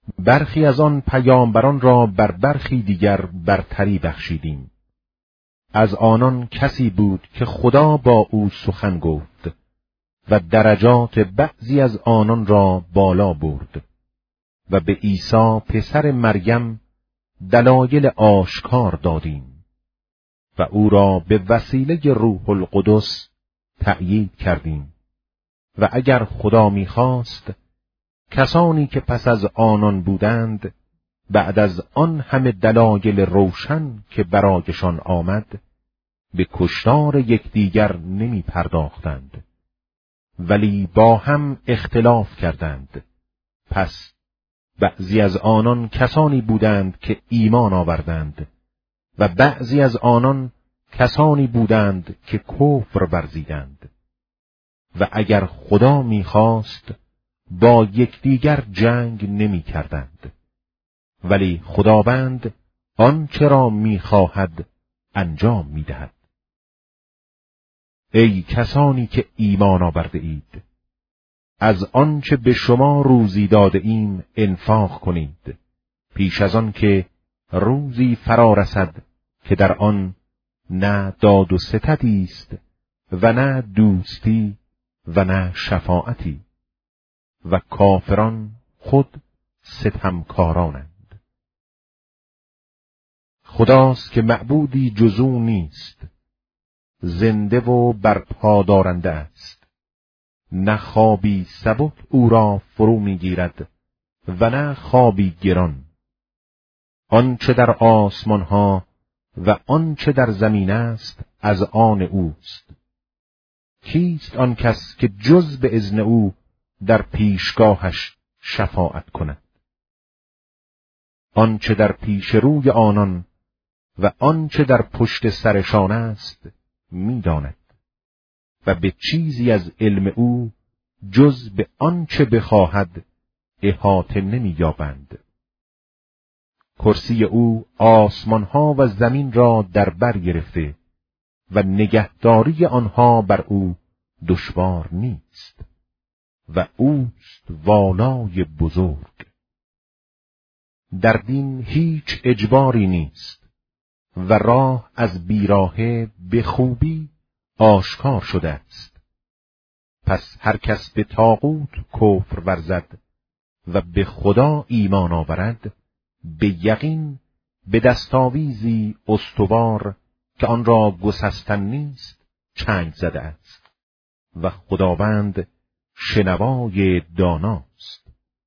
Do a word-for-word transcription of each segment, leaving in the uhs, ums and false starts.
برخی از آن پیامبران را بر برخی دیگر برتری بخشیدیم. از آنان کسی بود که خدا با او سخن گفت و درجات بعضی از آنان را بالا برد و به عیسی پسر مریم دلایل آشکار دادیم و او را به وسیله روح القدس تأیید کردیم و اگر خدا می‌خواست کسانی که پس از آنان بودند بعد از آن همه دلایل روشن که برایشان آمد به کشتار یکدیگر نمی پرداختند، ولی با هم اختلاف کردند. پس بعضی از آنان کسانی بودند که ایمان آوردند و بعضی از آنان کسانی بودند که کفر ورزیدند. و اگر خدا می‌خواست با یکدیگر جنگ نمی کردند، ولی خداوند آنچه را می‌خواهد انجام می‌دهد. ای کسانی که ایمان آورده اید، از آنچه به شما روزی داده ایم انفاق کنید، پیش از آن که روزی فرا رسد که در آن نه داد و ستدی است و نه دوستی و نه شفاعتی و کافران خود ستمکارانند. خداست که معبودی جز او نیست، زنده و برپادارنده است، نه خوابی سبک او را فرو میگیرد و نه خوابی گران. آنچه در آسمان ها و آنچه در زمین است از آن اوست. کیست آن کس که جز به اذن او در پیشگاهش شفاعت کند؟ آنچه در پیش روی آنان و آنچه در پشت سرشان است می‌داند و به چیزی از علم او جز به آنچه بخواهد احاطه نمی‌یابند. کرسی او آسمان‌ها و زمین را در بر گرفته و نگهداری آنها بر او دشوار نیست و اوست والای بزرگ. در دین هیچ اجباری نیست و راه از بیراهه به خوبی آشکار شده است. پس هر کس به طاغوت کفر ورزد و به خدا ایمان آورد، به یقین به دستاویزی استوار که آن را گسستن نیست چنگ زده است و خداوند شنوای داناست.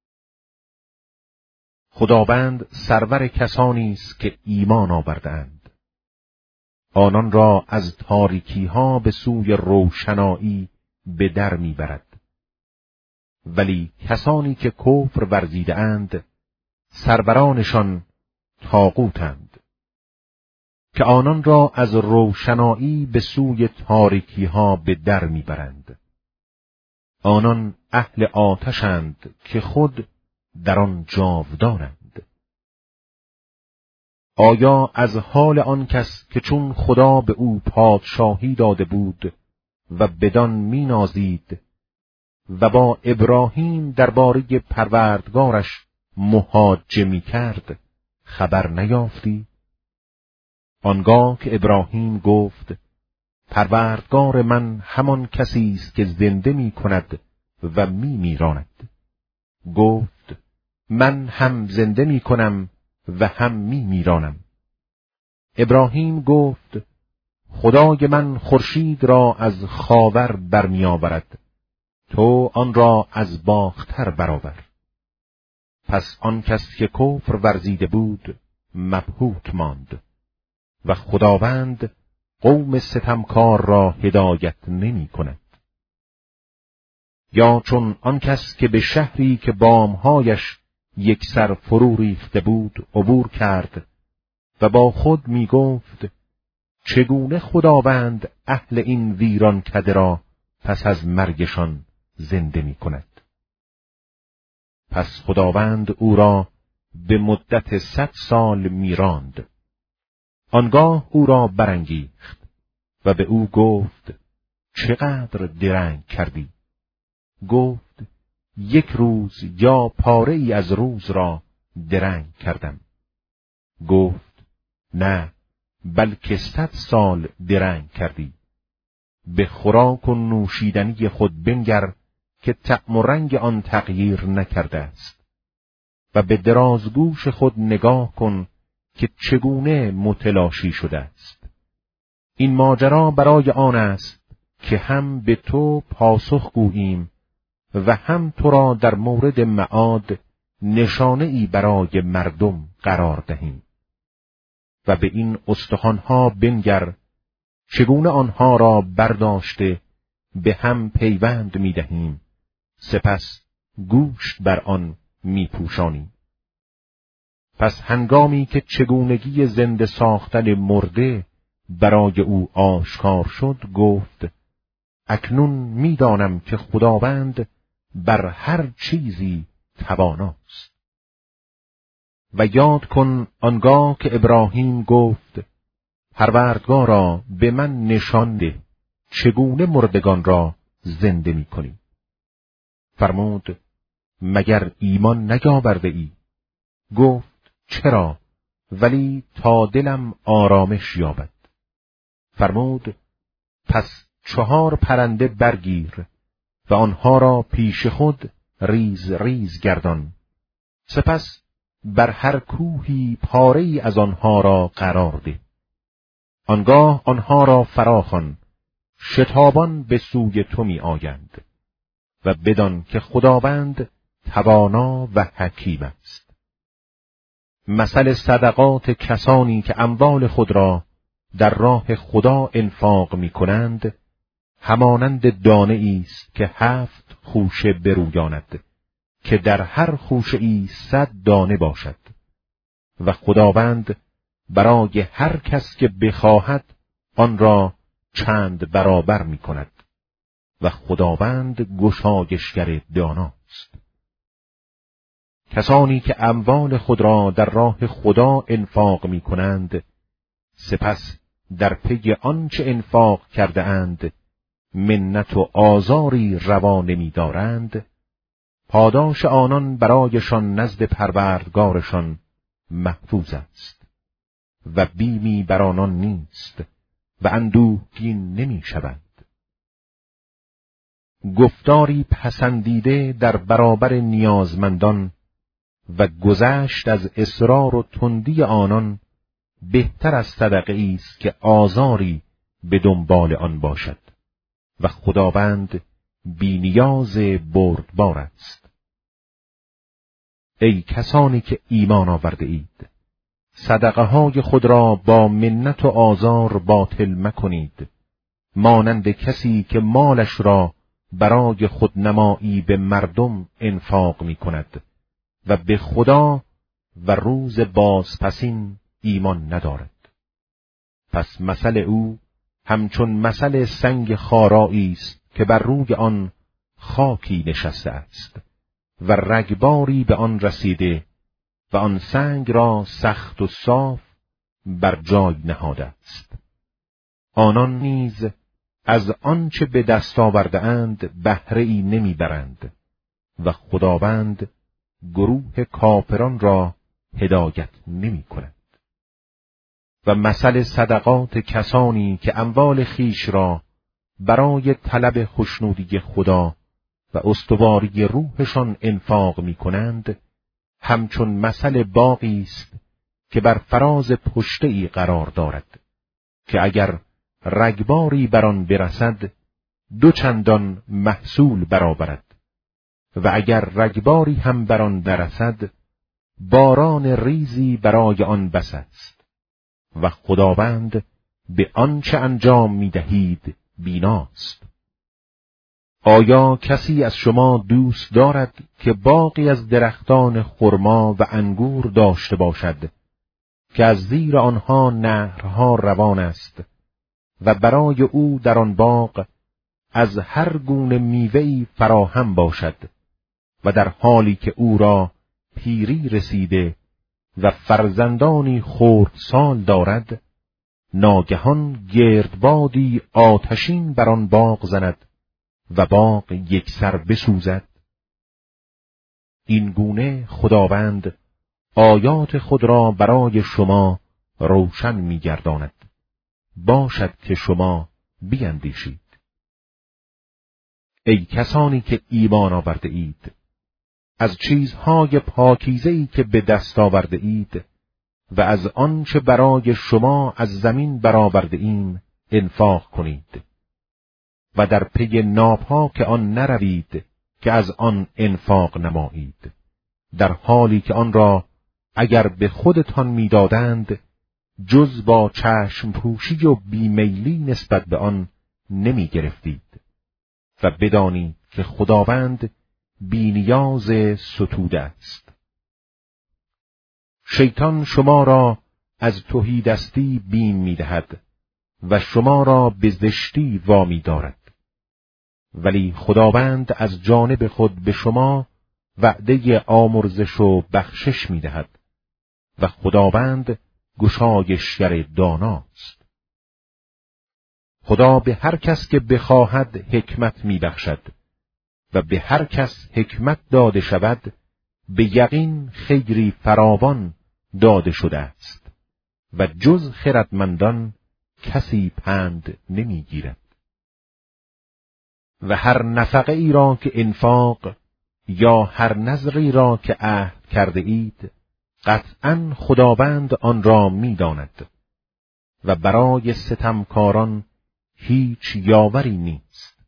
خداوند سرور کسانی است که ایمان آوردند. آنان را از تاریکی ها به سوی روشنایی به در میبرد. ولی کسانی که کفر ورزیده اند سرورانشان طاغوتند که آنان را از روشنایی به سوی تاریکی ها به در میبرند. آنان اهل آتشند که خود در آن جاودانند. آیا از حال آن کس که چون خدا به او پادشاهی داده بود و بدان مینازید و با ابراهیم درباره پروردگارش محاجه می‌کرد خبر نیافتی؟ آنگاه که ابراهیم گفت پروردگار من همان کسی است که زنده می‌کند و می‌میراند، گفت من هم زنده می‌کنم و هم می‌میرانم. ابراهیم گفت خدای من خورشید را از خاور برمی‌آورد، تو آن را از باختر برآور. پس آن کس که کفر ورزیده بود مبهوت ماند و خداوند قوم ستمکار را هدایت نمی کند. یا چون آن کس که به شهری که بامهایش یک سر فرو ریخته بود عبور کرد و با خود می گفت چگونه خداوند اهل این ویران کده را پس از مرگشان زنده می کند. پس خداوند او را به مدت صد سال میراند. آنگاه او را برانگیخت و به او گفت چقدر درنگ کردی؟ گفت یک روز یا پاره ای از روز را درنگ کردم. گفت نه، بلکه صد سال درنگ کردی. به خوراک و نوشیدنی خود بنگر که طعم و رنگ آن تغییر نکرده است، و به درازگوش خود نگاه کن که چگونه متلاشی شده است. این ماجرا برای آن است که هم به تو پاسخ گوییم و هم تو را در مورد معاد نشانه ای برای مردم قرار دهیم. و به این استخوانها بنگر چگونه آنها را برداشته به هم پیوند می دهیم، سپس گوشت بر آن می پوشانیم. پس هنگامی که چگونگی زنده ساختن مرده برای او آشکار شد، گفت اکنون می دانم که خداوند بر هر چیزی تواناست. و یاد کن آنگاه که ابراهیم گفت پروردگارا به من نشان ده چگونه مردگان را زنده می کنی. فرمود مگر ایمان نیاورده ای؟ گفت چرا؟ ولی تا دلم آرامش یابد. فرمود پس چهار پرنده برگیر و آنها را پیش خود ریز ریز گردان، سپس بر هر کوهی پاره‌ای از آنها را قرار ده. آنگاه آنها را فراخوان، شتابان به سوی تو می آیند و بدان که خداوند توانا و حکیم است. مثل صدقات کسانی که اموال خود را در راه خدا انفاق می کنند همانند دانه است که هفت خوشه برویاند که در هر خوشه ای صد دانه باشد و خداوند برای هر کس که بخواهد آن را چند برابر می کند و خداوند گشایشگر داناست. کسانی که اموال خود را در راه خدا انفاق می کنند سپس در پی آنچه انفاق کرده اند منت و آزاری روا نمی دارند، پاداش آنان برایشان نزد پروردگارشان محفوظ است و بیمی بر آنان نیست و اندوهگین نمی شوند. گفتاری پسندیده در برابر نیازمندان و گذشت از اصرار و تندی آنان بهتر از صدقه است که آزاری به دنبال آن باشد و خداوند بی‌نیاز بردبار است. ای کسانی که ایمان آورده اید، صدقه های خود را با منت و آزار باطل مکنید، مانند کسی که مالش را برای خودنمایی به مردم انفاق می کند و به خدا و روز بازپسین ایمان ندارد. پس مثل او همچون مثل سنگ خارایی است که بر روی آن خاکی نشسته است و رگباری به آن رسیده و آن سنگ را سخت و صاف بر جای نهاده است. آنان نیز از آنچه به دست آورده اند بهره ای نمی برند و خداوند گروه کافران را هدایت نمی کند. و مثل صدقات کسانی که اموال خیش را برای طلب خوشنودی خدا و استواری روحشان انفاق می کنند همچون مثل باغی است که بر فراز پشته ای قرار دارد که اگر رگباری بر آن برسد دو چندان محصول برآورد و اگر رگباری هم بر آن نرسد باران ریزی برای آن بس است و خداوند به آنچه انجام می دهید بیناست. آیا کسی از شما دوست دارد که باغی از درختان خرما و انگور داشته باشد که از زیر آنها نهرها روان است و برای او در آن باغ از هر گونه میوه‌ای فراهم باشد و در حالی که او را پیری رسیده و فرزندانی خردسال دارد ناگهان گردبادی آتشین بر آن باغ زند و باغ یکسر بسوزد؟ این گونه خداوند آیات خود را برای شما روشن می‌گرداند. باشد که شما بیندیشید. ای کسانی که ایمان آورده اید، از چیزهای پاکیزه‌ای که به دست آورده اید و از آنچه برای شما از زمین برآورده ایم انفاق کنید و در پی ناپاک آن نروید که از آن انفاق نمایید، در حالی که آن را اگر به خودتان میدادند جز با چشم پوشی و بیمیلی نسبت به آن نمی گرفتید و بدانید که خداوند بی‌نیاز ستوده است. شیطان شما را از تهیدستی بیم می‌دهد و شما را به زشتی وامی دارد، ولی خداوند از جانب خود به شما وعده آمرزش و بخشش می‌دهد و خداوند گشایشگر داناست. خدا به هر کس که بخواهد حکمت می‌بخشد و به هر کس حکمت داده شود به یقین خیری فراوان داده شده است و جز خردمندان کسی پند نمیگیرد. و هر نفقه ای را که انفاق یا هر نذری را که عهد کرده اید قطعاً خداوند آن را می‌داند و برای ستمکاران هیچ یاوری نیست.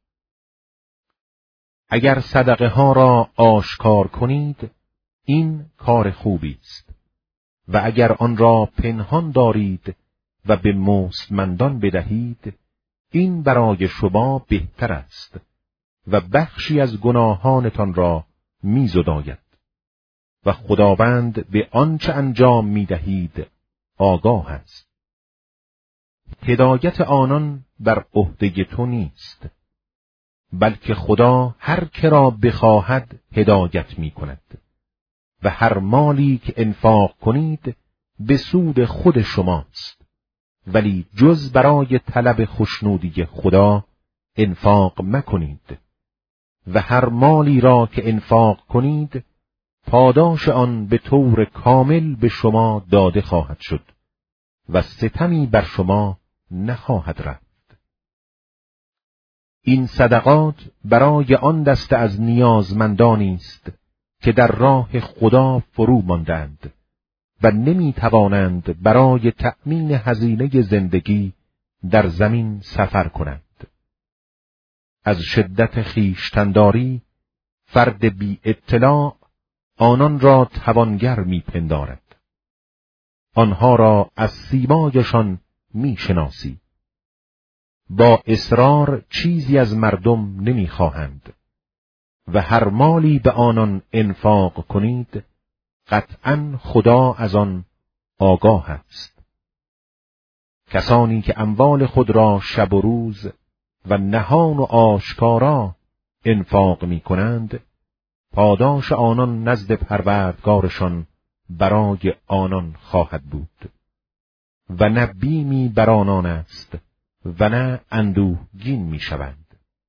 اگر صدقه ها را آشکار کنید این کار خوبی است و اگر آن را پنهان دارید و به مستمندان بدهید این برای شما بهتر است و بخشی از گناهانتان را می‌زداید و خداوند به آنچه انجام می‌دهید آگاه است. هدایت آنان بر عهده تو نیست، بلکه خدا هر که را بخواهد هدایت می‌کند و هر مالی که انفاق کنید به سود خود شماست، ولی جز برای طلب خشنودی خدا انفاق مکنید و هر مالی را که انفاق کنید پاداش آن به طور کامل به شما داده خواهد شد و ستمی بر شما نخواهد رفت. این صدقات برای آن دسته از نیازمندانی است که در راه خدا فرو ماندند و نمی توانند برای تأمین هزینه زندگی در زمین سفر کنند. از شدت خویشتن‌داری فرد بی اطلاع آنان را توانگر می پندارد. آنها را از سیمایشان می شناسی. با اصرار چیزی از مردم نمی خواهند و هر مالی به آنان انفاق کنید قطعاً خدا از آن آگاه است. کسانی که اموال خود را شب و روز و نهان و آشکارا انفاق می کنند پاداش آنان نزد پروردگارشان برای آنان خواهد بود و نه بیمی بر آنان است و نه اندوهگین می شوند.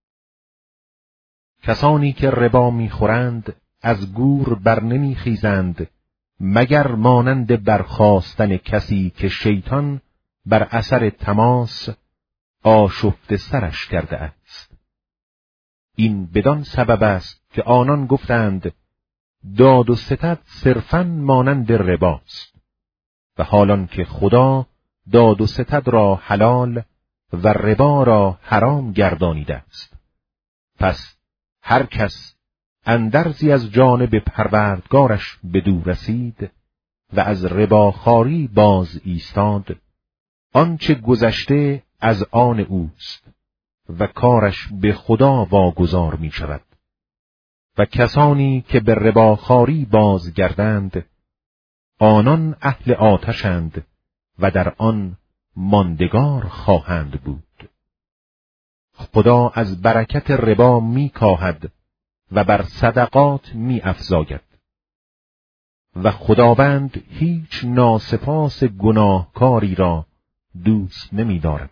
کسانی که ربا می خورند از گور بر نمی خیزند مگر مانند برخاستن کسی که شیطان بر اثر تماس آشفته سرش کرده است. این بدان سبب است که آنان گفتند داد و ستد صرفاً مانند رباست و حالان که خدا داد و ستد را حلال و ربا را حرام گردانیده است. پس هر کس اندرزی از جانب پروردگارش بدو رسید و از رباخواری باز ایستاد آنچه گذشته از آن اوست و کارش به خدا واگذار می شود. و کسانی که به رباخواری بازگردند آنان اهل آتشند و در آن ماندگار خواهند بود. خدا از برکت ربا می کاهد و بر صدقات می افزاید و خداوند هیچ ناسپاس گناهکاری را دوست نمی دارد.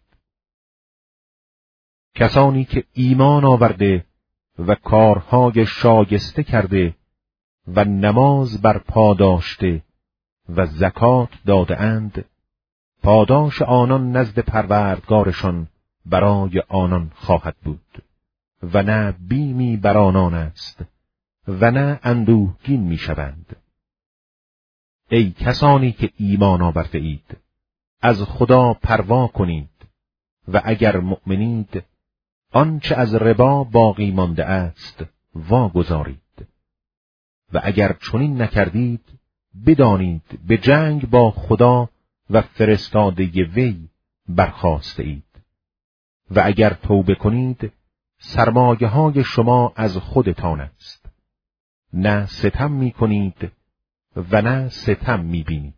کسانی که ایمان آورده و کارهای شایسته کرده و نماز بر پا داشته و زکات داده اند، پاداش آنان نزد پروردگارشان برای آنان خواهد بود و نه بیمی بر آنان است و نه اندوهگین میشوند. ای کسانی که ایمان آورده اید، از خدا پروا کنید و اگر مؤمنید آنچه از ربا باقی مانده است واگذارید و اگر چنین نکردید بدانید به جنگ با خدا و فرستاده وی برخاسته اید و اگر توبه کنید سرمایه های شما از خودتان است، نه ستم می کنید و نه ستم می بینید.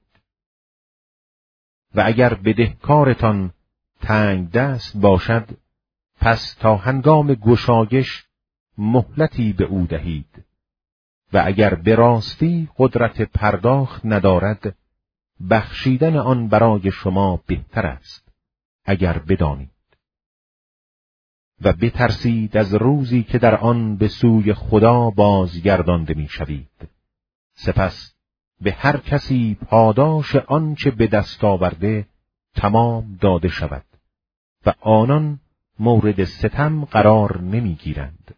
و اگر بدهکارتان تنگ دست باشد پس تا هنگام گشایش مهلتی به او دهید و اگر به راستی قدرت پرداخت ندارد بخشیدن آن برای شما بهتر است اگر بدانید. و بترسید از روزی که در آن به سوی خدا بازگردانده می‌شوید، سپس به هر کسی پاداش آنچه به دست آورده تمام داده شود و آنان مورد ستم قرار نمی‌گیرند.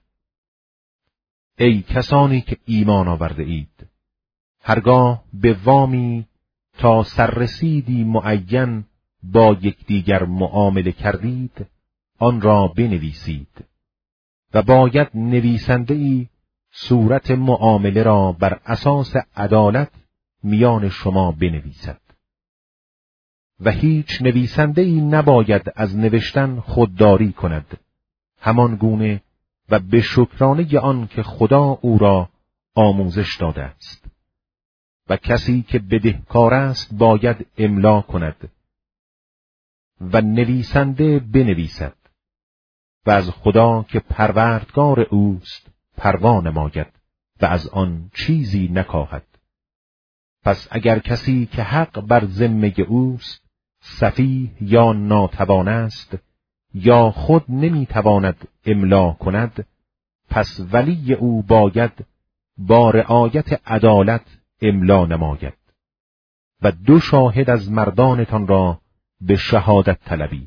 ای کسانی که ایمان آورده اید، هرگاه به وامی تا سررسیدی معین با یکدیگر معامله کردید آن را بنویسید و باید نویسنده‌ای صورت معامله را بر اساس عدالت میان شما بنویسد و هیچ نویسنده‌ای نباید از نوشتن خودداری کند، همان گونه و به شکرانه آن که خدا او را آموزش داده است. و کسی که بدهکار است باید املا کند و نویسنده بنویسد و از خدا که پروردگار اوست پروا نماید و از آن چیزی نکاهد. پس اگر کسی که حق بر ذمه اوست سفیه یا ناتوان است یا خود نمیتواند املا کند، پس ولی او باید با رعایت عدالت املا نماید و دو شاهد از مردانتان را به شهادت طلبید.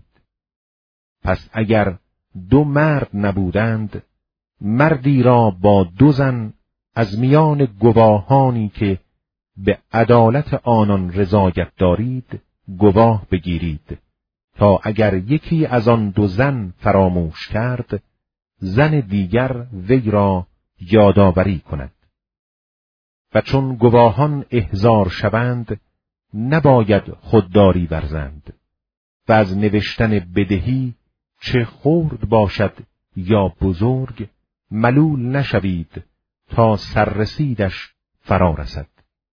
پس اگر دو مرد نبودند، مردی را با دو زن از میان گواهانی که به عدالت آنان رضایت دارید گواه بگیرید، تا اگر یکی از آن دو زن فراموش کرد زن دیگر وی را یادآوری کند. و چون گواهان احضار شوند نباید خودداری ورزند و از نوشتن بدهی چه خرد باشد یا بزرگ ملول نشوید تا سررسیدش فرا رسد.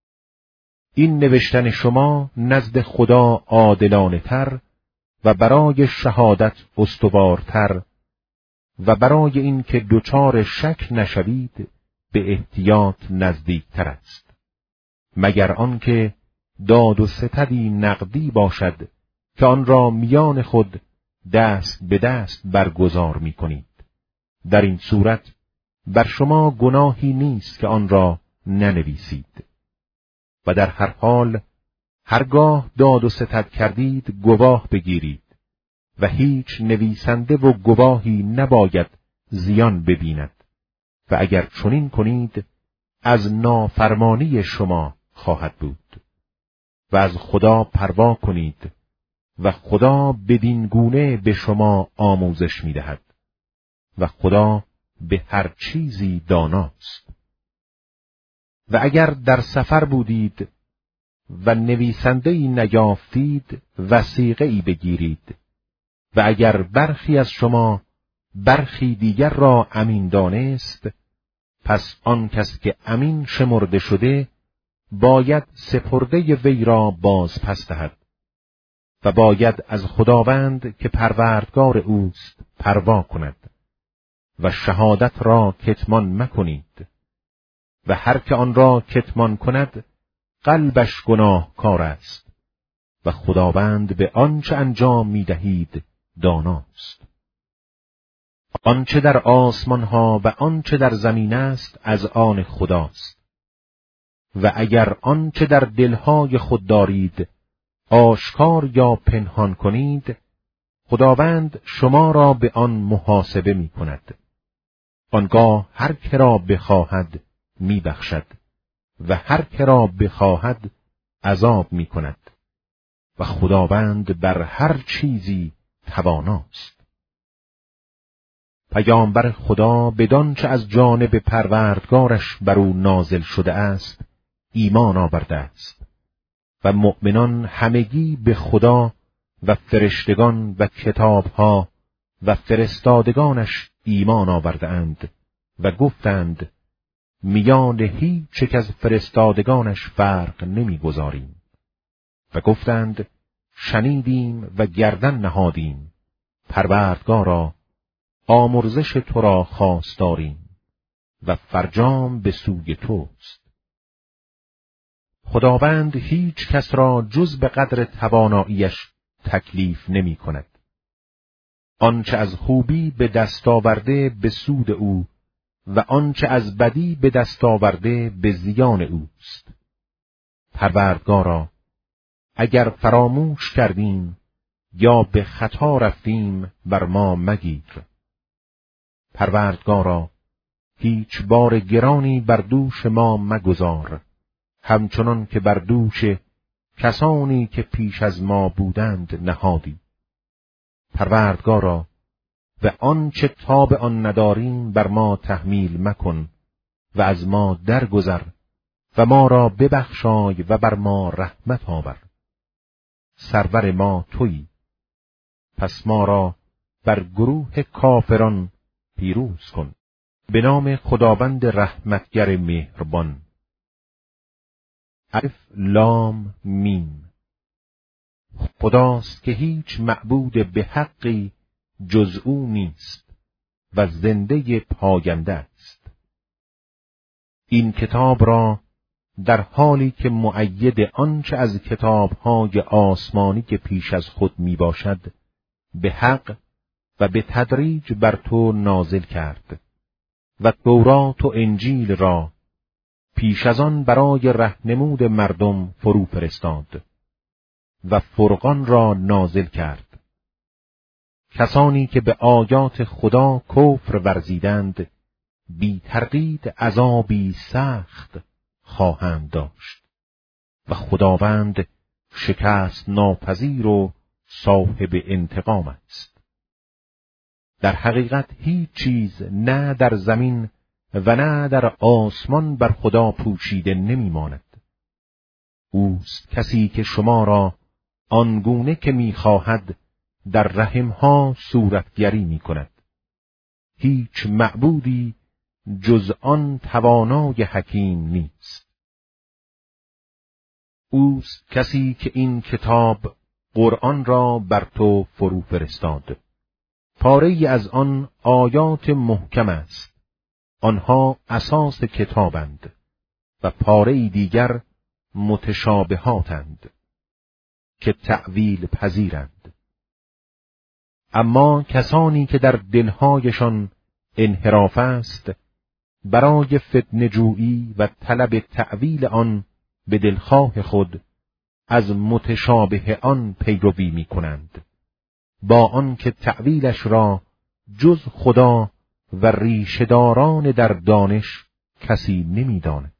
این نوشتن شما نزد خدا عادلانه تر و برای شهادت استوارتر و برای این که دچار شک نشوید به احتیاط نزدیکتر است، مگر آنکه داد و ستدی نقدی باشد که آن را میان خود دست به دست برگزار می کنید. در این صورت بر شما گناهی نیست که آن را ننویسید. و در هر حال هرگاه داد و ستد کردید گواه بگیرید و هیچ نویسنده و گواهی نباید زیان ببیند و اگر چنین کنید از نافرمانی شما خواهد بود. و از خدا پروا کنید و خدا بدین گونه به شما آموزش می‌دهد و خدا به هر چیزی داناست. و اگر در سفر بودید و نویسنده‌ای نیافتید وثیقه‌ای بگیرید و اگر برخی از شما برخی دیگر را امین دانست، پس آن کس که امین شمرده شده باید سپرده وی را باز پس دهد و باید از خداوند که پروردگار اوست پروا کند و شهادت را کتمان مکنید و هر که آن را کتمان کند قلبش گناهکار است و خداوند به آنچه انجام می‌دهید داناست. آنچه در آسمان ها و آنچه در زمین است از آن خداست. و اگر آنچه در دلهای خود دارید آشکار یا پنهان کنید، خداوند شما را به آن محاسبه می کند. آنگاه هر که را بخواهد می بخشد و هر که را بخواهد عذاب می کند و خداوند بر هر چیزی تواناست. پیامبر خدا بدانچه از جانب پروردگارش بر او نازل شده است ایمان آورده است و مؤمنان همگی به خدا و فرشتگان و کتابها و فرستادگانش ایمان آورده اند و گفتند میان هیچ یک از فرستادگانش فرق نمیگذاریم و گفتند شنیدیم و گردن نهادیم، پروردگارا آمرزش تو را خواستاریم و فرجام به سوی توست. خداوند هیچ کس را جز به قدر تواناییش تکلیف نمی کند. آنچه از خوبی به دست آورده به سود او و آنچه از بدی به دست آورده به زیان اوست. پروردگارا اگر فراموش کردیم یا به خطا رفتیم بر ما مگیر. پروردگارا هیچ بار گرانی بر دوش ما مگذار، همچنان که بر دوش کسانی که پیش از ما بودند نهادی. پروردگارا و آنچه تاب آن نداریم بر ما تحمیل مکن و از ما درگذر و ما را ببخشای و بر ما رحمت آور. سرور ما تویی، پس ما را بر گروه کافران پیروز کن. به نام خداوند رحمتگر مهربان. الف لام میم. خداست که هیچ معبود به حقی جز او نیست و زنده پاینده است. این کتاب را در حالی که مؤید آنچه از کتاب‌های آسمانی که پیش از خود می باشد به حق و به تدریج بر تو نازل کرد و تورات و انجیل را پیش از آن برای رهنمود مردم فرو فرستاد و فرقان را نازل کرد. کسانی که به آیات خدا کفر ورزیدند بی تردید عذابی سخت خواهند داشت و خداوند شکست ناپذیر و صاحب انتقام است. در حقیقت هیچ چیز نه در زمین و نه در آسمان بر خدا پوشیده نمی ماند. اوست کسی که شما را آنگونه که می خواهد در رحمها صورتگری می کند. هیچ معبودی جز آن توانای حکیم نیست. اوست کسی که این کتاب قرآن را بر تو فرو فرستاد. پاره‌ای از آن آیات محکم است. آنها اساس کتابند و پاره‌ای دیگر متشابهاتند که تأویل پذیرند. اما کسانی که در دلهایشان انحراف است برای فتنه جویی و طلب تأویل آن به دلخواه خود از متشابه آن پیروی می کنند، با آن که تأویلش را جز خدا و ریشه‌داران در دانش کسی نمی داند.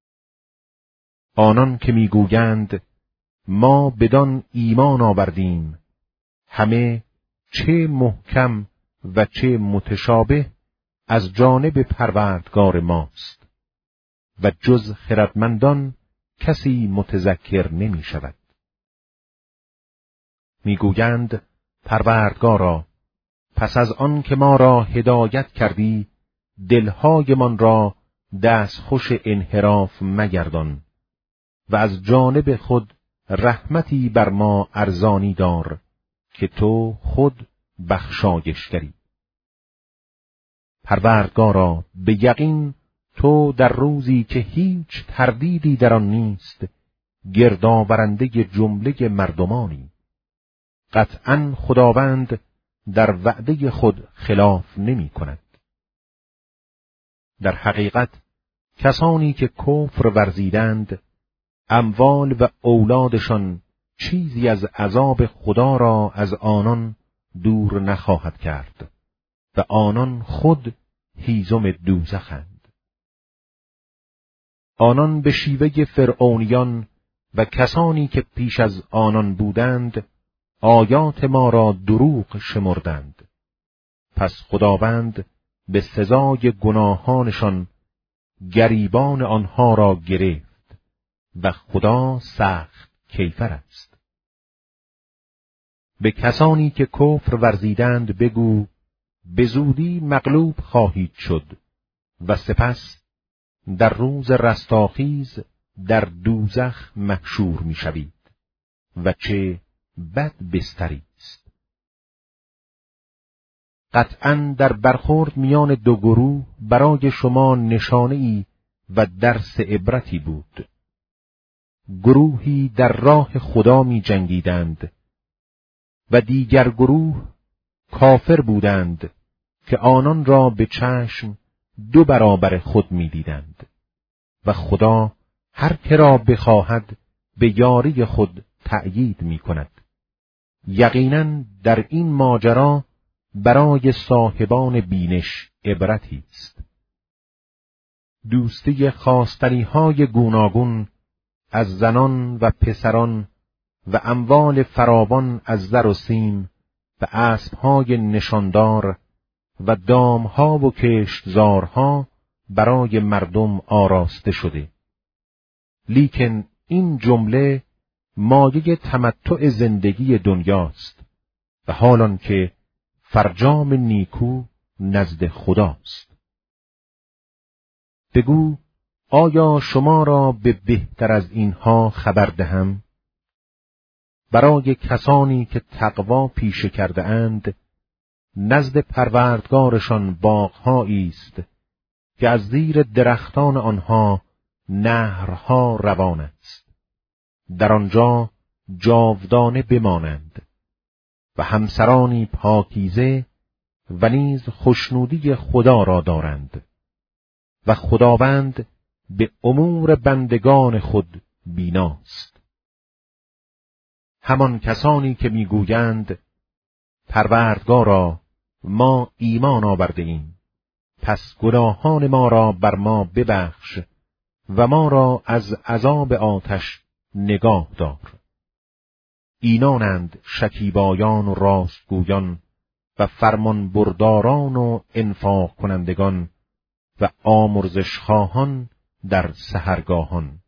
آنان که می گویند ما بدان ایمان آوردیم، همه چه محکم و چه متشابه از جانب پروردگار ماست و جز خردمندان کسی متذکر نمی شود. می گویند پروردگارا پس از آن که ما را هدایت کردی دلهایمان را دستخوش انحراف مگردان و از جانب خود رحمتی بر ما ارزانی دار که تو خود بخشایشگری. پروردگارا به یقین تو در روزی که هیچ تردیدی در آن نیست گردآورنده جمله مردمانی. قطعاً خداوند در وعده خود خلاف نمی کند. در حقیقت کسانی که کفر ورزیدند، اموال و اولادشان چیزی از عذاب خدا را از آنان دور نخواهد کرد و آنان خود هیزم دوزخند. آنان به شیوه فرعونیان و کسانی که پیش از آنان بودند آیات ما را دروغ شمردند. پس خداوند به سزای گناهانشان گریبان آنها را گرفت و خدا سخت کیفر است. به کسانی که کفر ورزیدند بگو به زودی مغلوب خواهید شد و سپس در روز رستاخیز در دوزخ محشور می‌شوید و چه بد بستری است. قطعاً در برخورد میان دو گروه برای شما نشانه‌ای و درس عبرتی بود. گروهی در راه خدا می جنگیدند و دیگر گروه کافر بودند که آنان را به چشم دو برابر خود می دیدند و خدا هر که را بخواهد به یاری خود تأیید می کند. یقیناً در این ماجرا برای صاحبان بینش عبرتی است. دوستی خواستنی‌های گوناگون از زنان و پسران و اموال فراوان از زر و سیم و اسب‌های نشاندار و دامها و کشتزارها برای مردم آراسته شده. لیکن این جمله مایه تمتع زندگی دنیاست و حالان که فرجام نیکو نزد خداست. بگو آیا شما را به بهتر از اینها خبر دهم؟ برای کسانی که تقوا پیشه کرده اند نزد پروردگارشان باغ‌هایی است که از زیر درختان آنها نهرها روان است. در آنجا جاودانه بمانند و همسرانی پاکیزه و نیز خوشنودی خدا را دارند و خداوند به امور بندگان خود بیناست. همان کسانی که میگویند پروردگارا ما ایمان آورده ایم، پس گناهان ما را بر ما ببخش و ما را از عذاب آتش نگاه دار. اینانند شکیبایان و راستگویان و فرمان برداران و انفاق کنندگان و آمرزش خواهان در سحرگاهان.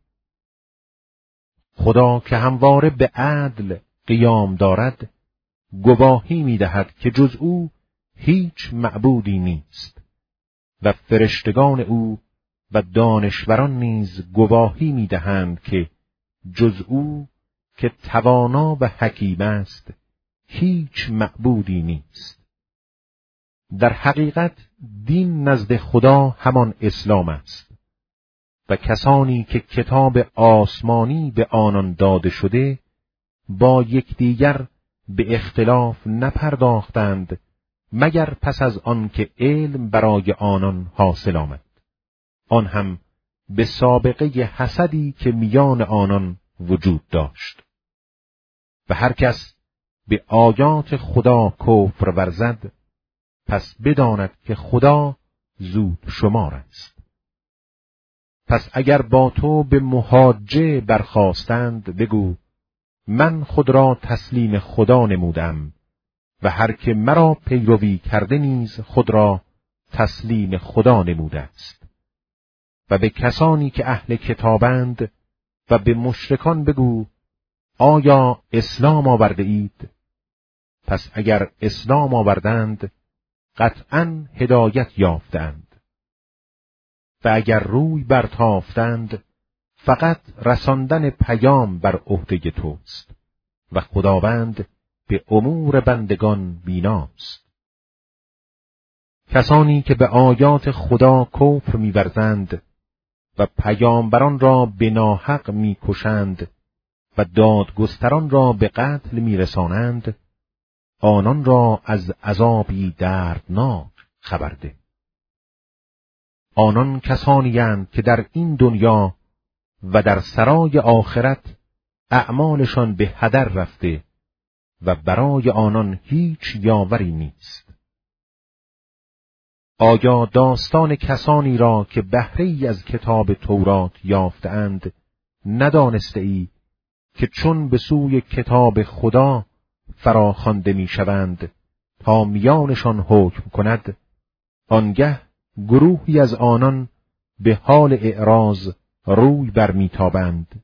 خدا که همواره به عدل قیام دارد گواهی می‌دهد که جز او هیچ معبودی نیست و فرشتگان او و دانشوران نیز گواهی می‌دهند که جز او که توانا و حکیم است هیچ معبودی نیست. در حقیقت دین نزد خدا همان اسلام است و کسانی که کتاب آسمانی به آنان داده شده با یکدیگر به اختلاف نپرداختند مگر پس از آن که علم برای آنان حاصل آمد، آن هم به سابقه حسدی که میان آنان وجود داشت. و هر کس به آیات خدا کفر ورزد پس بداند که خدا زود شمار است. پس اگر با تو به محاجه برخاستند بگو من خود را تسلیم خدا نمودم و هر که مرا پیروی کرده نیز خود را تسلیم خدا نموده است. و به کسانی که اهل کتابند و به مشرکان بگو آیا اسلام آورده اید؟ پس اگر اسلام آوردند قطعاً هدایت یافتند و اگر روی برتافتند فقط رساندن پیام بر عهده توست و خداوند به امور بندگان بیناست. کسانی که به آیات خدا کفر می‌ورزند و پیامبران را به ناحق می‌کشند و دادگستران را به قتل می‌رسانند، آنان را از عذابی دردناک خبر ده. آنان کسانی اند که در این دنیا و در سرای آخرت اعمالشان به هدر رفته و برای آنان هیچ یاوری نیست. آیا داستان کسانی را که بهره ای از کتاب تورات یافتند ندانسته ای که چون به سوی کتاب خدا فراخوانده میشوند تا میانشان حکم کند، آنگه گروهی از آنان به حال اعراض روی برمیتابند.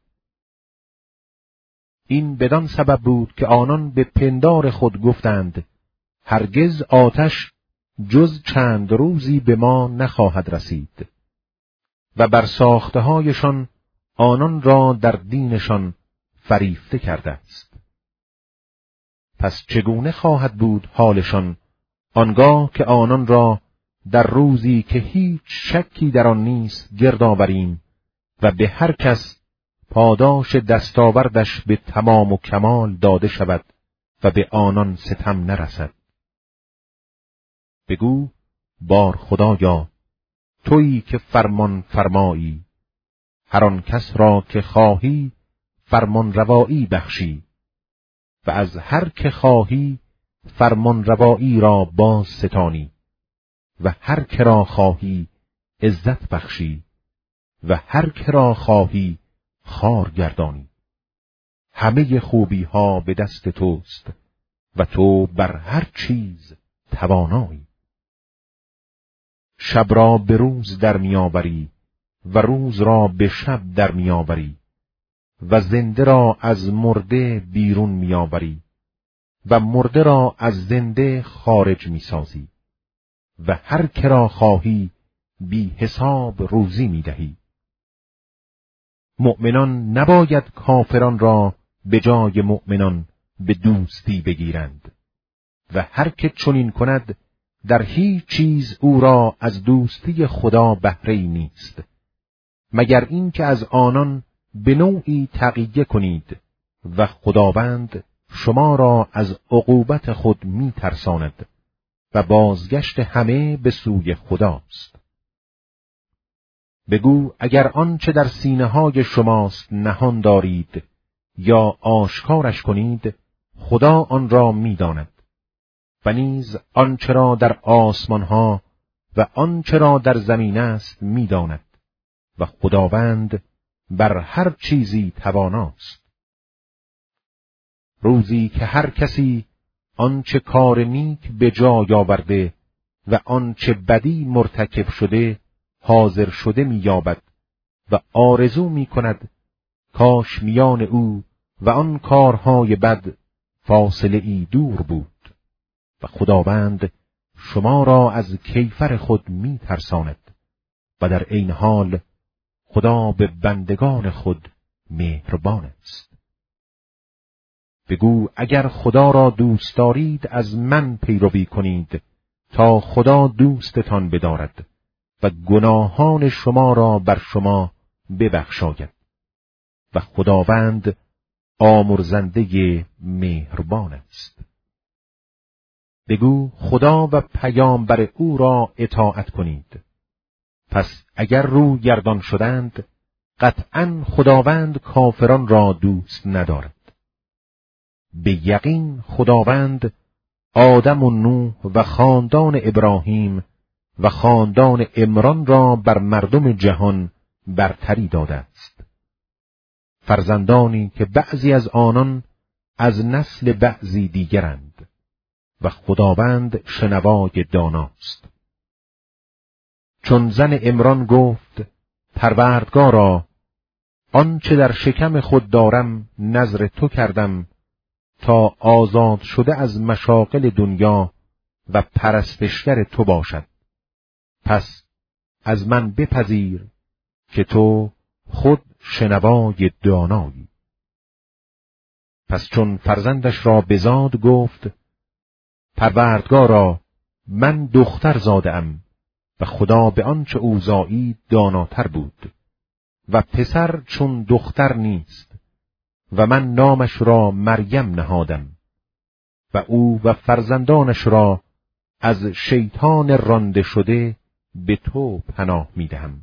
این بدان سبب بود که آنان به پندار خود گفتند هرگز آتش جز چند روزی به ما نخواهد رسید و بر ساخته‌هایشان آنان را در دینشان فریفته کرده است. پس چگونه خواهد بود حالشان آنگاه که آنان را در روزی که هیچ شکی در آن نیست گرد آوریم و به هر کس پاداش دستاوردش به تمام و کمال داده شود و به آنان ستم نرسد. بگو بار خدایا، تویی که فرمان فرمایی، هر آن کس را که خواهی فرمان روایی بخشی و از هر که خواهی فرمان روایی را باز ستانی و هر که را خواهی عزت بخشی و هر که را خواهی خوار گردانی. همه خوبی ها به دست توست و تو بر هر چیز توانایی. شب را به روز در میآوری و روز را به شب در میآوری و زنده را از مرده بیرون میآوری و مرده را از زنده خارج میسازی و هر که را خواهی بی حساب روزی میدهی. مؤمنان نباید کافران را به جای مؤمنان به دوستی بگیرند و هر که چنین کند در هیچ چیز او را از دوستی خدا بهره‌ای نیست، مگر این که از آنان به نوعی تقیه کنید و خداوند شما را از عقوبت خود می ترساند و بازگشت همه به سوی خداست. بگو اگر آنچه در سینه های شماست نهان دارید یا آشکارش کنید، خدا آن را می داند و نیز آنچه را در آسمان ها و آنچه را در زمین است می داند و خداوند بر هر چیزی تواناست. روزی که هر کسی آنچه کار نیک به جای آورده و آنچه بدی مرتکب شده حاضر شده می‌یابد و آرزو می‌کند کاش میان او و آن کارهای بد فاصله ای دور بود و خداوند شما را از کیفر خود می‌ترساند و در عین حال خدا به بندگان خود مهربان است. بگو اگر خدا را دوست دارید از من پیروی کنید تا خدا دوستتان بدارد و گناهان شما را بر شما ببخشاید و خداوند آمرزنده مهربان است. بگو خدا و پیامبر او را اطاعت کنید. پس اگر رو گردان شدند قطعاً خداوند کافران را دوست ندارد. به یقین خداوند آدم و نوح و خاندان ابراهیم و خاندان عمران را بر مردم جهان برتری داده است، فرزندانی که بعضی از آنان از نسل بعضی دیگرند و خداوند شنوای داناست. چون زن عمران گفت پروردگارا، آنچه در شکم خود دارم نذر تو کردم تا آزاد شده از مشاغل دنیا و پرستشگر تو باشد، پس از من بپذیر که تو خود شنوای دانایی. پس چون فرزندش را بزاد گفت پروردگارا، من دختر زادم و خدا به آنچه او زایید داناتر بود و پسر چون دختر نیست و من نامش را مریم نهادم و او و فرزندانش را از شیطان رانده شده به تو پناه می‌دهم.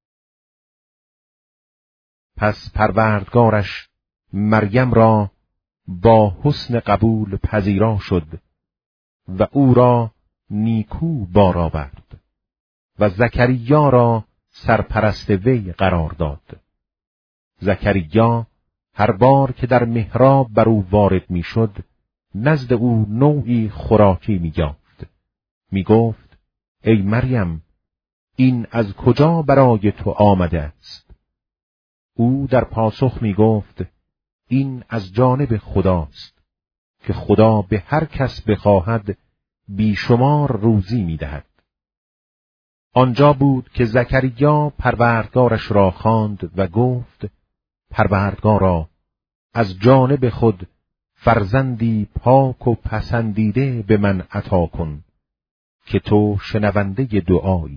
پس پروردگارش مریم را با حسن قبول پذیرا شد و او را نیکو بار آورد و زکریا را سرپرست وی قرار داد. زکریا هر بار که در محراب بر او وارد میشد، نزد او نوعی خوراکی می‌یافت. می‌گفت: ای مریم، این از کجا برای تو آمده است؟ او در پاسخ می‌گفت: این از جانب خداست که خدا به هر کس بخواهد بیشمار روزی می‌دهد. آنجا بود که زکریا پروردگارش را خواند و گفت: پروردگارا، از جانب خود فرزندی پاک و پسندیده به من عطا کن که تو شنونده دعایی.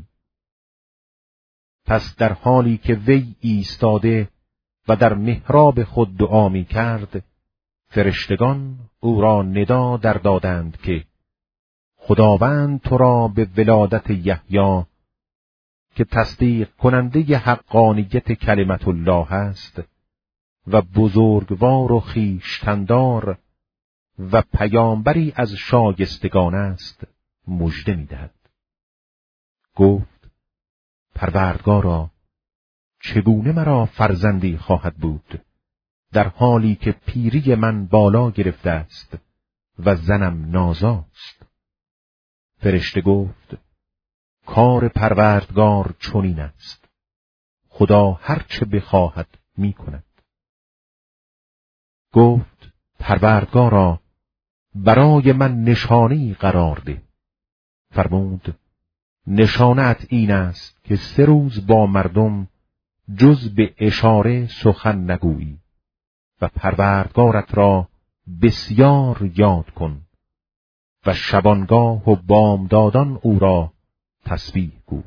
پس در حالی که وی ایستاده و در محراب خود دعا می کرد، فرشتگان او را ندا در دادند که خداوند تو را به ولادت یحیی که تصدیق کننده حقانیت کلمت الله است و بزرگوار و خویشتندار و پیامبری از شایستگان است مژده می‌دهد. گفت: پروردگارا، چگونه مرا فرزندی خواهد بود در حالی که پیری من بالا گرفته است و زنم نازاست؟ فرشته گفت: کار پروردگار چنین است، خدا هر چه بخواهد می کند. گفت: پروردگارا، برای من نشانی قرار ده. فرمود: نشانت این است که سه روز با مردم جز به اشاره سخن نگویی و پروردگارت را بسیار یاد کن و شبانگاه و بامدادان او را تسبیح گوی.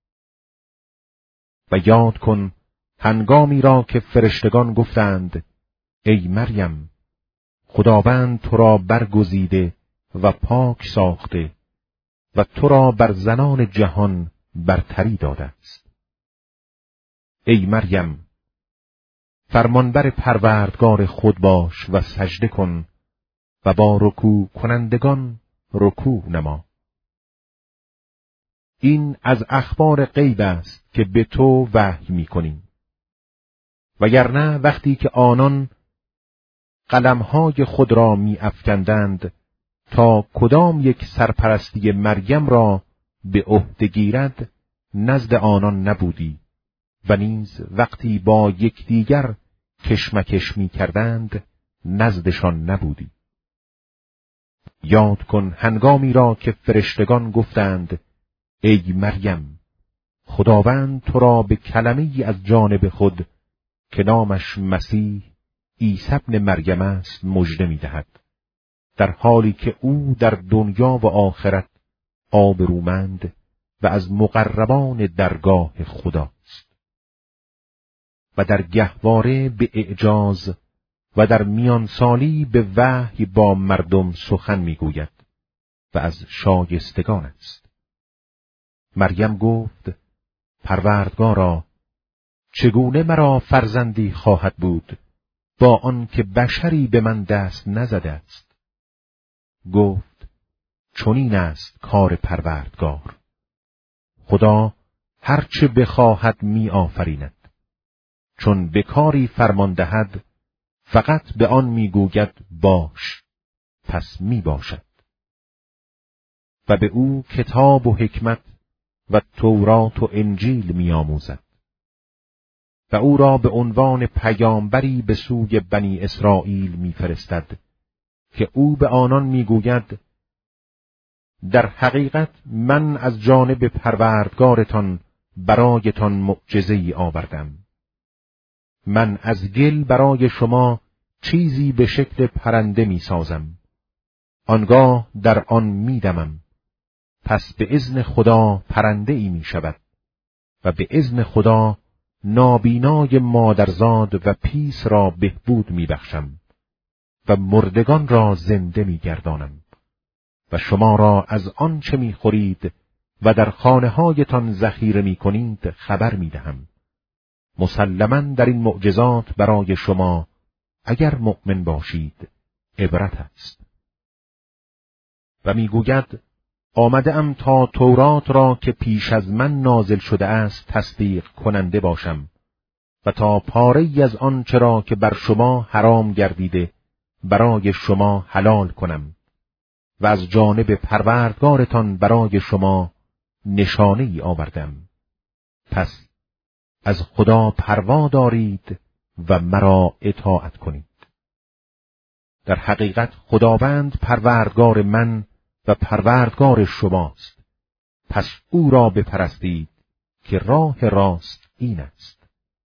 و یاد کن هنگامی را که فرشتگان گفتند: ای مریم، خداوند تو را برگزیده و پاک ساخته و تو را بر زنان جهان برتری داده است. ای مریم، فرمانبر پروردگار خود باش و سجده کن و با رکوع کنندگان رکوع نما. این از اخبار غیب است که به تو وحی می کنیم. وگرنه وقتی که آنان قلمهای خود را می افکندند تا کدام یک سرپرستی مریم را به عهده گیرد، نزد آنان نبودی و نیز وقتی با یکدیگر کشمکش می کردند نزدشان نبودی. یاد کن هنگامی را که فرشتگان گفتند: ای مریم، خداوند تو را به کلمه‌ای از جانب خود که نامش مسیح عیسی ابن مریم است مژده می‌دهد، در حالی که او در دنیا و آخرت آبرومند و از مقربان درگاه خداست و در گهواره به اعجاز و در میان سالی به وحی با مردم سخن می‌گوید و از شایستگان است. مریم گفت: پروردگارا، چگونه مرا فرزندی خواهد بود با آن که بشری به من دست نزده است؟ گفت: چنین است کار پروردگار، خدا هر چه بخواهد می آفریند، چون به کاری فرمان دهد فقط به آن می گوید باش، پس می باشد. و به او کتاب و حکمت و تورات و انجیل می آموزد و او را به عنوان پیامبری به سوی بنی اسرائیل می فرستد که او به آنان می گوید: در حقیقت من از جانب پروردگارتان برایتان معجزه‌ای آوردم. من از گل برای شما چیزی به شکل پرنده می سازم، آنگاه در آن می دمم، پس به اذن خدا پرنده ای می شود و به اذن خدا نابینای مادرزاد و پیس را بهبود می بخشم و مردگان را زنده می گردانم و شما را از آن چه می خورید و در خانه هایتان ذخیره می کنید خبر می دهم. مسلماً در این معجزات برای شما اگر مؤمن باشید عبرت است. و می گوید آمده ام تا تورات را که پیش از من نازل شده است تصدیق کننده باشم و تا پاره‌ای از آن چرا که بر شما حرام گردیده برای شما حلال کنم و از جانب پروردگارتان برای شما نشانه ای آوردم. پس از خدا پروا دارید و مرا اطاعت کنید. در حقیقت خداوند پروردگار من و پروردگار شماست. پس او را بپرستید که راه راست این است.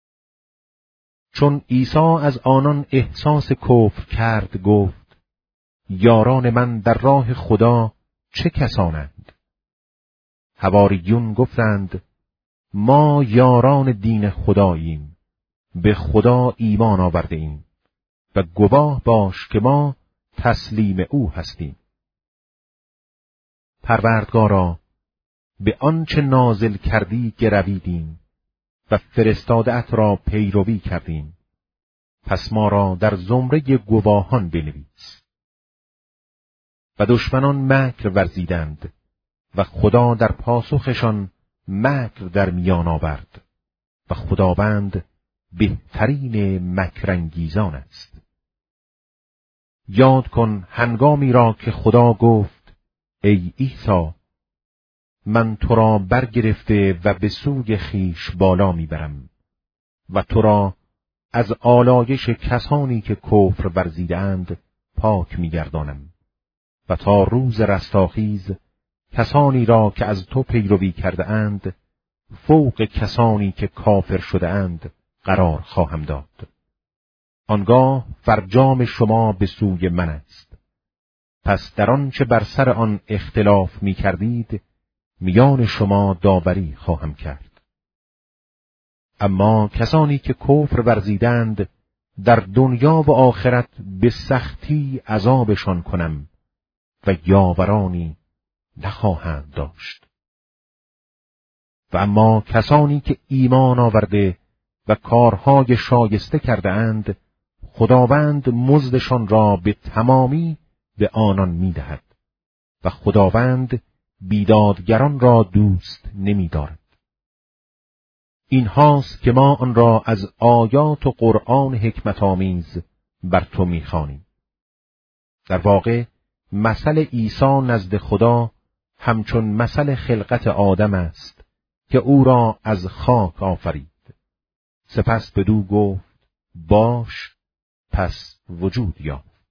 چون عیسی از آنان احساس کفر کرد گفت یاران من در راه خدا چه کسانند؟ حواریون گفتند ما یاران دین خداییم، به خدا ایمان آورده ایم و گواه باش که ما تسلیم او هستیم. پروردگارا به آنچه نازل کردی گرویدیم و فرستاده‌ات را پیروی کردیم، پس ما را در زمره گواهان بنویس. و دشمنان مکر ورزیدند و خدا در پاسخشان مکر در میان آورد و خداوند بهترین مکرانگیزان است. یاد کن هنگامی را که خدا گفت ای عیسی من تو را برگرفته و به سوی خیش بالا میبرم و تو را از آلایش کسانی که کفر ورزیدند پاک میگردانم و تا روز رستاخیز کسانی را که از تو پیروی کرده اند فوق کسانی که کافر شده اند قرار خواهم داد. آنگاه فرجام شما به سوی من است. پس در آنچه بر سر آن اختلاف می کردید میان شما داوری خواهم کرد. اما کسانی که کفر ورزیدند در دنیا و آخرت به سختی عذابشان کنم و یاورانی نخواهند داشت. و اما کسانی که ایمان آورده و کارهای شایسته کرده اند خداوند مزدشان را به تمامی به آنان می‌دهد و خداوند بیدادگران را دوست نمی‌دارد. این هاست که ما آن را از آیات و قرآن حکمت آمیز بر تو می‌خوانیم. در واقع مثل عیسی نزد خدا همچون مثل خلقت آدم است که او را از خاک آفرید. سپس بدو گفت باش، پس وجود یافت.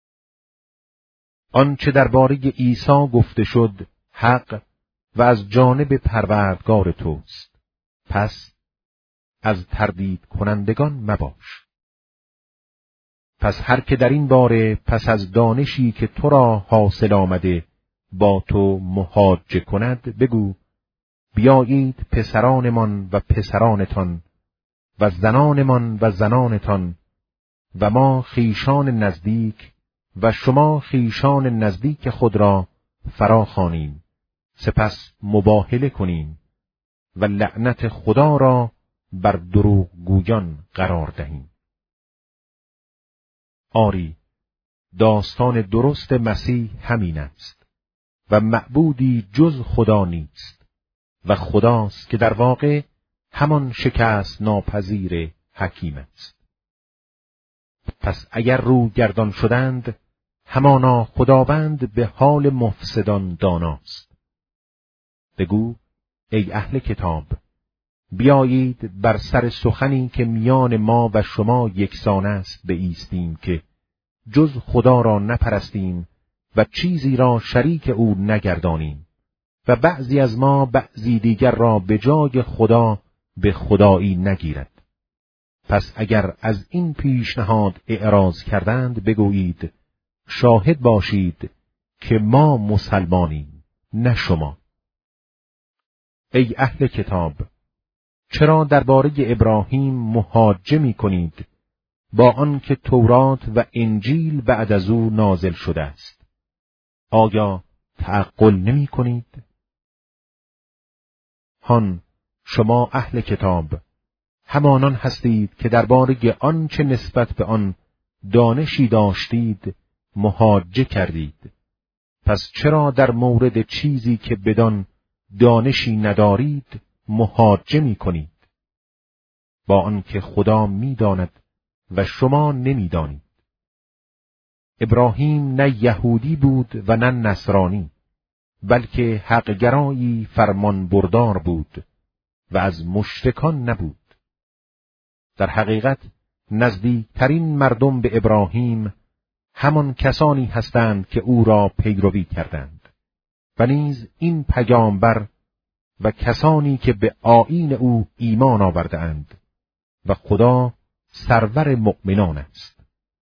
آنچه درباره عیسی گفته شد حق و از جانب پروردگار توست، پس از تردید کنندگان مباش. پس هر که در این باره پس از دانشی که تو را حاصل آمده با تو محاجه کند بگو بیایید پسرانمان و پسرانتان و زنانمان و زنانتان و ما خیشان نزدیک و شما خیشان نزدیک خود را فرا خوانیم، سپس مباهله کنیم و لعنت خدا را بر دروغ گویان قرار دهیم. آری داستان درست مسیح همین است و معبودی جز خدا نیست و خداست که در واقع همان شکست ناپذیر حکیم است. پس اگر رو گردان شدند همانا خداوند به حال مفسدان داناست. بگو ای اهل کتاب بیایید بر سر سخنی که میان ما و شما یکسان است بایستیم که جز خدا را نپرستیم و چیزی را شریک او نگردانیم و بعضی از ما بعضی دیگر را به جای خدا به خدایی نگیرد. پس اگر از این پیشنهاد اعراض کردند بگویید شاهد باشید که ما مسلمانیم نه شما. ای اهل کتاب چرا درباره ابراهیم محاجه می کنید با آنکه تورات و انجیل بعد از او نازل شده است؟ آیا تعقل نمی کنید؟ هان شما اهل کتاب همانان هستید که درباره آنچه نسبت به آن دانشی داشتید محاجه کردید. پس چرا در مورد چیزی که بدان دانشی ندارید محاجه می کنید؟ با آنکه خدا می داند و شما نمی دانید. ابراهیم نه یهودی بود و نه نصرانی، بلکه حقگرایی فرمان بردار بود و از مشرکان نبود. در حقیقت نزدیکترین مردم به ابراهیم همان کسانی هستند که او را پیروی کردند و نیز این پیامبر و کسانی که به آیین او ایمان آورده‌اند و خدا سرور مؤمنان است.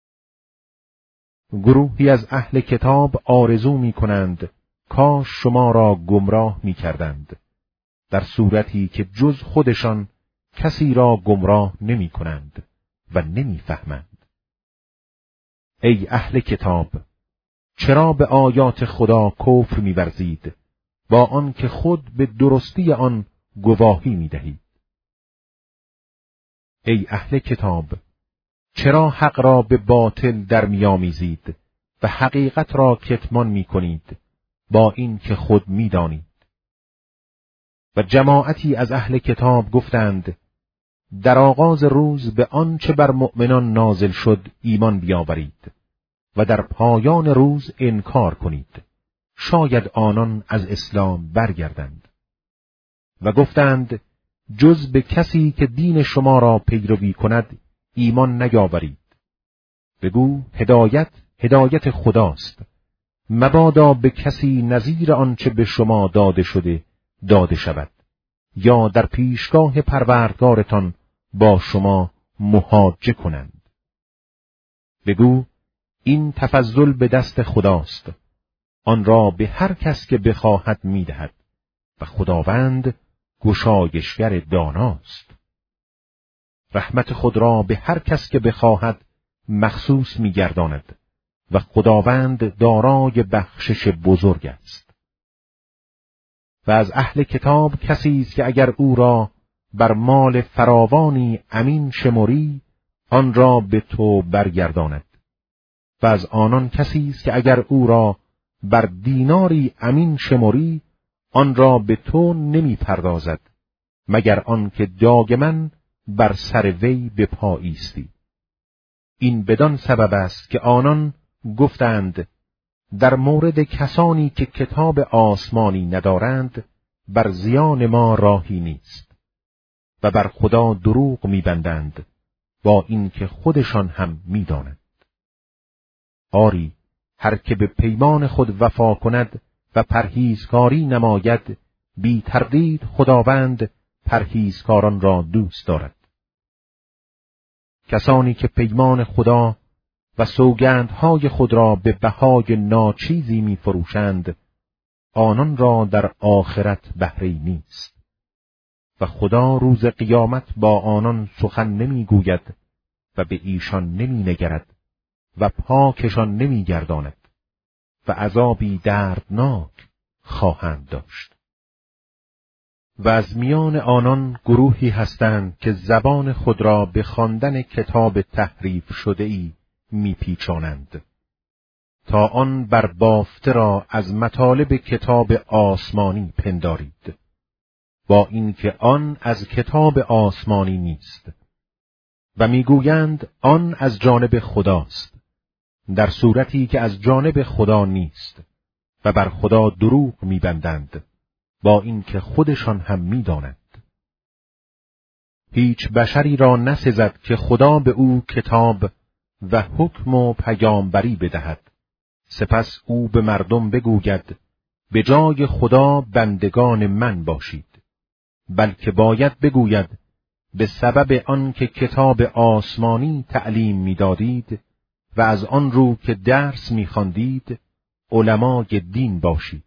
گروهی از اهل کتاب آرزو می کنند کاش شما را گمراه می کردند، در صورتی که جز خودشان کسی را گمراه نمی کنند و نمی فهمند. ای اهل کتاب، چرا به آیات خدا کفر می ورزید با آن که خود به درستی آن گواهی می دهید؟ ای اهل کتاب، چرا حق را به باطل در می آمیزید و حقیقت را کتمان می کنید با این که خود می دانید؟ و جماعتی از اهل کتاب گفتند در آغاز روز به آنچه بر مؤمنان نازل شد ایمان بیاورید و در پایان روز انکار کنید، شاید آنان از اسلام برگردند. و گفتند جز به کسی که دین شما را پیروی کند ایمان نیاورید. بگو هدایت هدایت خداست، مبادا به کسی نظیر آنچه به شما داده شده داده شود یا در پیشگاه پروردگارتان با شما محاجه کنند. بگو این تفضل به دست خداست، آن را به هر کس که بخواهد میدهد و خداوند گشایشگر داناست. رحمت خود را به هر کس که بخواهد مخصوص میگرداند و خداوند دارای بخشش بزرگ است. و از اهل کتاب کسی است که اگر او را بر مال فراوانی امین شمری آن را به تو برگرداند، و از آنان کسی است که اگر او را بر دیناری امین شمری آن را به تو نمی پردازد مگر آن که دائما بر سر وی به پا ایستی. این بدان سبب است که آنان گفتند در مورد کسانی که کتاب آسمانی ندارند بر زیان ما راهی نیست و بر خدا دروغ می‌بندند با اینکه خودشان هم می‌دانند. آری هر که به پیمان خود وفا کند و پرهیزکاری نماید، بی تردید خداوند پرهیزکاران را دوست دارد. کسانی که پیمان خدا و سوگندهای خود را به بهای ناچیزی می فروشند، آنان را در آخرت بهره‌ای نیست و خدا روز قیامت با آنان سخن نمی گوید و به ایشان نمی نگرد و پاکشان نمی گرداند و عذابی دردناک خواهند داشت. و از میان آنان گروهی هستند که زبان خود را به خواندن کتاب تحریف شده‌ای میپیچانند تا آن بر بافته را از مطالب کتاب آسمانی پندارید، با اینکه آن از کتاب آسمانی نیست، و میگویند آن از جانب خداست، در صورتی که از جانب خدا نیست، و بر خدا دروغ میبندند با اینکه خودشان هم میدانند. هیچ بشری را نسزد که خدا به او کتاب و حکم و پیامبری بدهد، سپس او به مردم بگوید به جای خدا بندگان من باشید، بلکه باید بگوید به سبب آن که کتاب آسمانی تعلیم می‌دادید و از آن رو که درس می‌خواندید علمای دین باشید.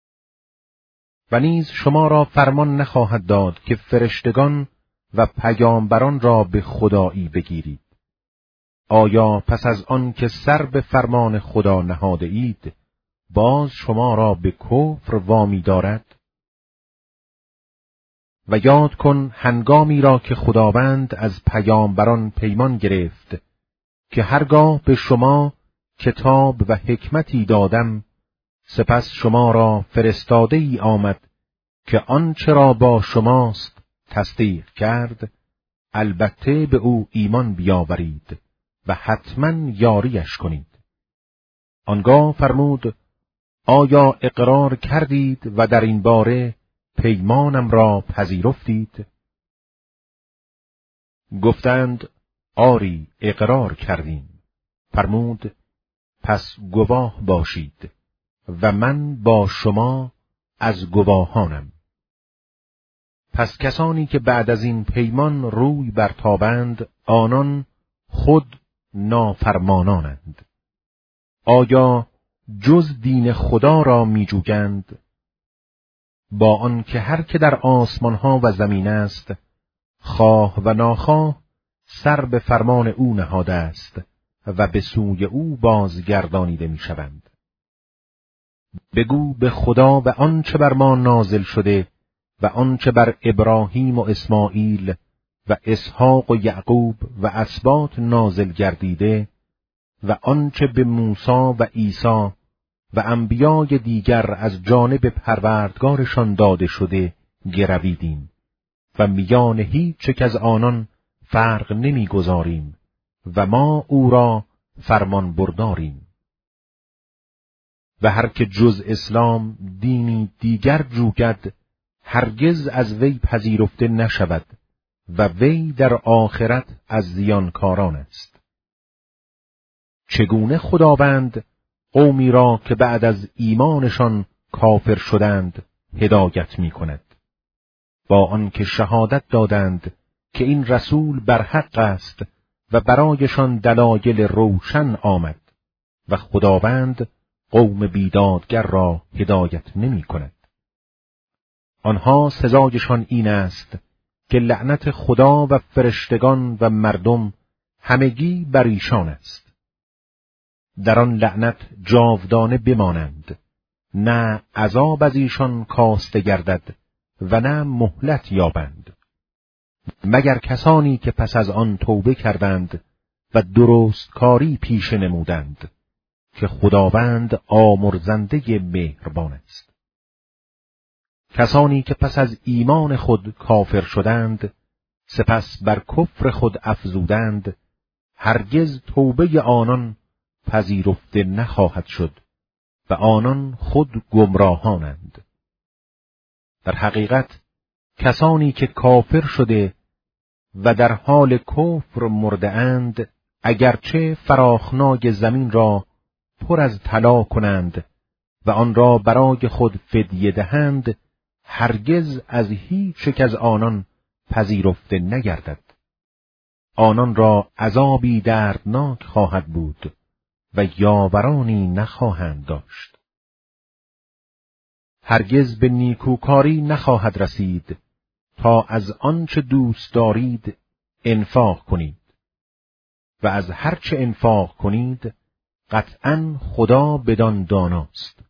و نیز شما را فرمان نخواهد داد که فرشتگان و پیامبران را به خدایی بگیرید. آیا پس از آن که سر به فرمان خدا نهاده اید، باز شما را به کفر وامی دارد؟ و یاد کن هنگامی را که خداوند از پیامبران پیمان گرفت که هرگاه به شما کتاب و حکمتی دادم، سپس شما را فرستاده ای آمد که آنچه را با شماست تصدیق کرد، البته به او ایمان بیاورید و حتما یاریش کنید. آنگاه فرمود: آیا اقرار کردید و در این باره پیمانم را پذیرفتید؟ گفتند: آری، اقرار کردیم. فرمود: پس گواه باشید و من با شما از گواهانم. پس کسانی که بعد از این پیمان روی برتابند، آنان خود نافرمانانند. آیا جز دین خدا را می جویند؟ با آن که هر که در آسمانها و زمین است، خواه و ناخواه سر به فرمان او نهاده است و به سوی او بازگردانیده می شوند. بگو به خدا و آنچه بر ما نازل شده و آنچه بر ابراهیم و اسماعیل و اسحاق و یعقوب و اسباط نازل گردیده و آنچه به موسی و عیسی و انبیای دیگر از جانب پروردگارشان داده شده گرویدیم و میان هیچ یک از آنان فرق نمیگذاریم و ما او را فرمان برداریم. و هر که جز اسلام دینی دیگر جوید، هرگز از وی پذیرفته نشود و وی در آخرت از زیانکاران است. چگونه خداوند قومی را که بعد از ایمانشان کافر شدند هدایت می کند، با آنکه شهادت دادند که این رسول برحق است و برایشان دلایل روشن آمد و خداوند قوم بیدادگر را هدایت نمی کند. آنها سزایشان این است که لعنت خدا و فرشتگان و مردم همگی بر ایشان است. در آن لعنت جاودانه بمانند، نه عذاب از ایشان کاسته گردد و نه مهلت یابند، مگر کسانی که پس از آن توبه کردند و درست کاری پیشه نمودند که خداوند آمرزنده مهربان است. کسانی که پس از ایمان خود کافر شدند، سپس بر کفر خود افزودند، هرگز توبه آنان پذیرفته نخواهد شد و آنان خود گمراهانند. در حقیقت کسانی که کافر شده و در حال کفر مرده اند، اگرچه فراخنای زمین را پر از طلا کنند و آن را برای خود فدیه دهند، هرگز از هیچ یک از آنان پذیرفته نگردد. آنان را عذابی دردناک خواهد بود و یاورانی نخواهند داشت. هرگز به نیکوکاری نخواهد رسید تا از آنچه دوست دارید انفاق کنید و از هرچه انفاق کنید قطعاً خدا بدان داناست.